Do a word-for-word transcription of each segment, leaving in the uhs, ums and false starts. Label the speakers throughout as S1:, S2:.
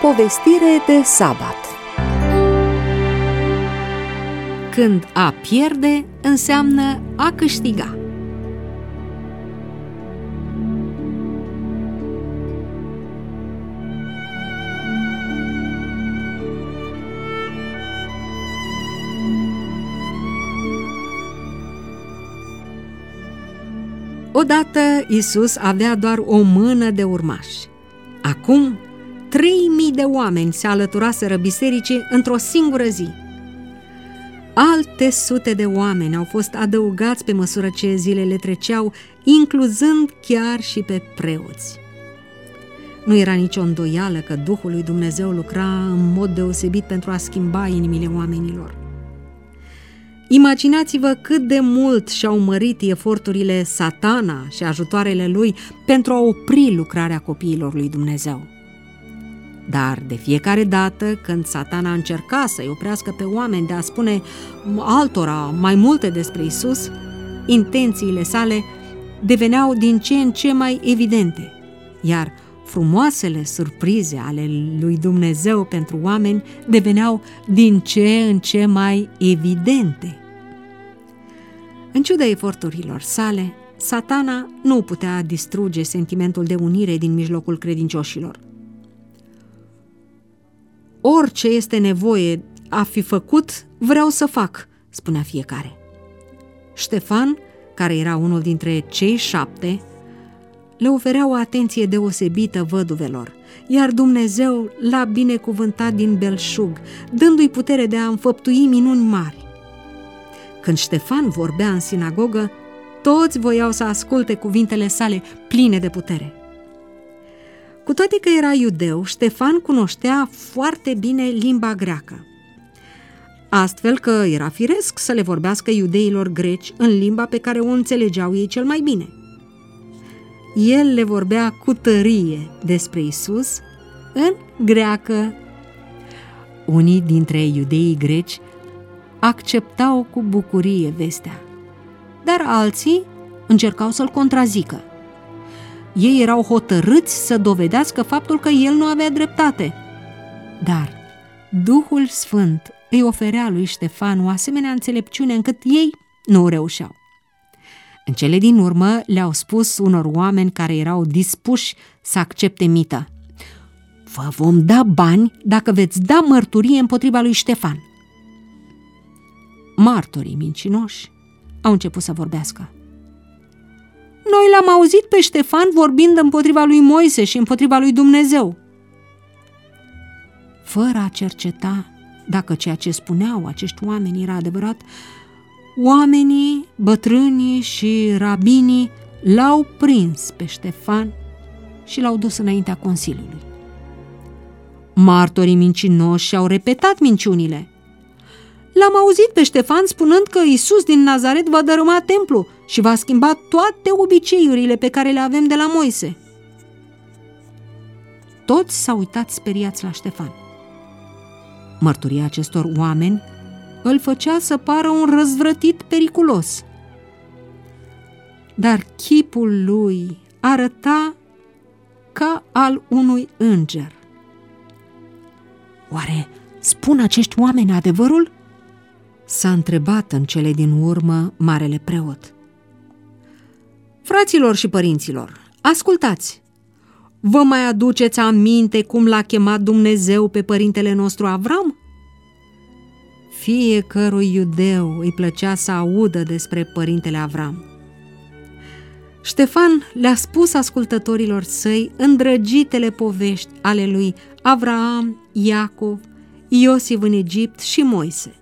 S1: Povestire de sabat. Când a pierde înseamnă a câștiga. Odată Iisus avea doar o mână de urmași. Acum, trei mii de oameni se alăturaseră bisericii într-o singură zi. Alte sute de oameni au fost adăugați pe măsură ce zilele treceau, incluzând chiar și pe preoți. Nu era nicio îndoială că Duhul lui Dumnezeu lucra în mod deosebit pentru a schimba inimile oamenilor. Imaginați-vă cât de mult și-au mărit eforturile Satana și ajutoarele lui pentru a opri lucrarea copiilor lui Dumnezeu. Dar de fiecare dată când Satana încerca să-i oprească pe oameni de a spune altora mai multe despre Isus, intențiile sale deveneau din ce în ce mai evidente, iar frumoasele surprize ale lui Dumnezeu pentru oameni deveneau din ce în ce mai evidente. În ciuda eforturilor sale, Satana nu putea distruge sentimentul de unire din mijlocul credincioșilor. Orice este nevoie a fi făcut, vreau să fac, spunea fiecare. Ștefan, care era unul dintre cei șapte, le oferea o atenție deosebită văduvelor, iar Dumnezeu l-a binecuvântat din belșug, dându-i putere de a înfăptui minuni mari. Când Ștefan vorbea în sinagogă, toți voiau să asculte cuvintele sale pline de putere. Cu toate că era iudeu, Ștefan cunoștea foarte bine limba greacă, astfel că era firesc să le vorbească iudeilor greci în limba pe care o înțelegeau ei cel mai bine. El le vorbea cu tărie despre Isus în greacă. Unii dintre iudeii greci acceptau cu bucurie vestea, dar alții încercau să-l contrazică. Ei erau hotărâți să dovedească faptul că el nu avea dreptate. Dar Duhul Sfânt îi oferea lui Ștefan o asemenea înțelepciune încât ei nu reușeau. În cele din urmă le-au spus unor oameni care erau dispuși să accepte mită: vă vom da bani dacă veți da mărturie împotriva lui Ștefan. Martorii mincinoși au început să vorbească. Noi l-am auzit pe Ștefan vorbind împotriva lui Moise și împotriva lui Dumnezeu. Fără a cerceta dacă ceea ce spuneau acești oameni era adevărat, oamenii, bătrânii și rabinii l-au prins pe Ștefan și l-au dus înaintea Consiliului. Martorii mincinoși au repetat minciunile. L-am auzit pe Ștefan spunând că Isus din Nazaret va dărâma templu și va schimba toate obiceiurile pe care le avem de la Moise. Toți s-au uitat speriați la Ștefan. Mărturia acestor oameni îl făcea să pară un răzvrătit periculos. Dar chipul lui arăta ca al unui înger. Oare spun acești oameni adevărul? S-a întrebat în cele din urmă marele preot. Fraților și părinților, ascultați! Vă mai aduceți aminte cum l-a chemat Dumnezeu pe părintele nostru Avram? Fiecărui iudeu îi plăcea să audă despre părintele Avram. Ștefan le-a spus ascultătorilor săi îndrăgitele povești ale lui Avraam, Iacov, Iosif în Egipt și Moise.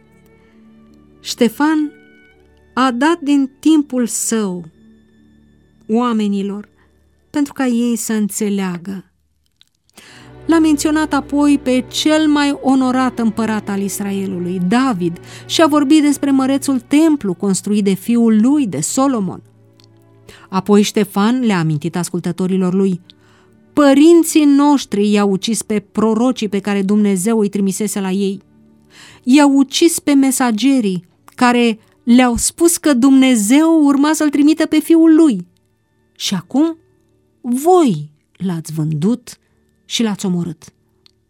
S1: Ștefan a dat din timpul său oamenilor pentru ca ei să înțeleagă. L-a menționat apoi pe cel mai onorat împărat al Israelului, David, și a vorbit despre mărețul templu construit de fiul lui, de Solomon. Apoi Ștefan le-a amintit ascultătorilor lui: părinții noștri i-au ucis pe prorocii pe care Dumnezeu îi trimisese la ei. I-au ucis pe mesagerii care le-au spus că Dumnezeu urma să-l trimită pe fiul lui. Și acum voi l-ați vândut și l-ați omorât.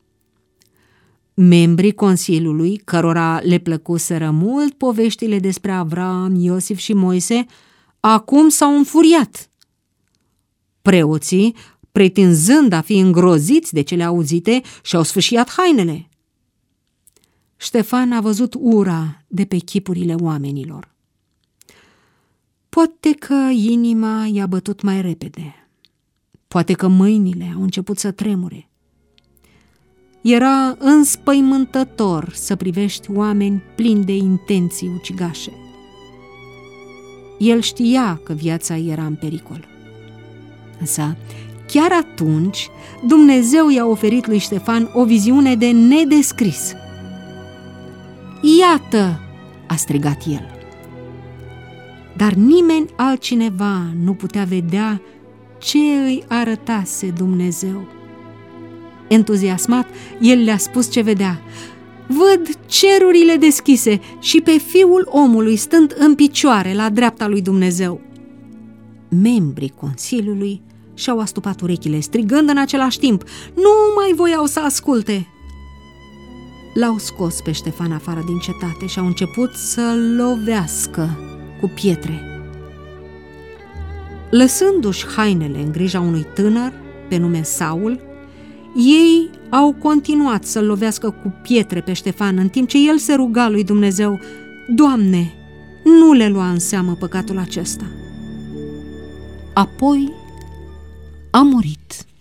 S1: Membrii Consiliului, cărora le plăcuseră mult poveștile despre Avram, Iosif și Moise, acum s-au înfuriat. Preoții, pretinzând a fi îngroziți de cele auzite, și-au sfâșiat hainele. Ștefan a văzut ura de pe chipurile oamenilor. Poate că inima i-a bătut mai repede. Poate că mâinile au început să tremure. Era înspăimântător să privești oameni plini de intenții ucigașe. El știa că viața era în pericol. Însă, chiar atunci, Dumnezeu i-a oferit lui Ștefan o viziune de nedescris. "Iată!" a strigat el. Dar nimeni altcineva nu putea vedea ce îi arătase Dumnezeu. Entuziasmat, el le-a spus ce vedea. "Văd cerurile deschise și pe Fiul omului stând în picioare la dreapta lui Dumnezeu." Membrii Consiliului și-au astupat urechile, strigând în același timp. Nu mai voiau să asculte. L-au scos pe Ștefan afară din cetate și au început să-l lovească cu pietre. Lăsându-și hainele în grija unui tânăr pe nume Saul, ei au continuat să-l lovească cu pietre pe Ștefan, în timp ce el se ruga lui Dumnezeu: "Doamne, nu le lua în seamă păcatul acesta." Apoi a murit.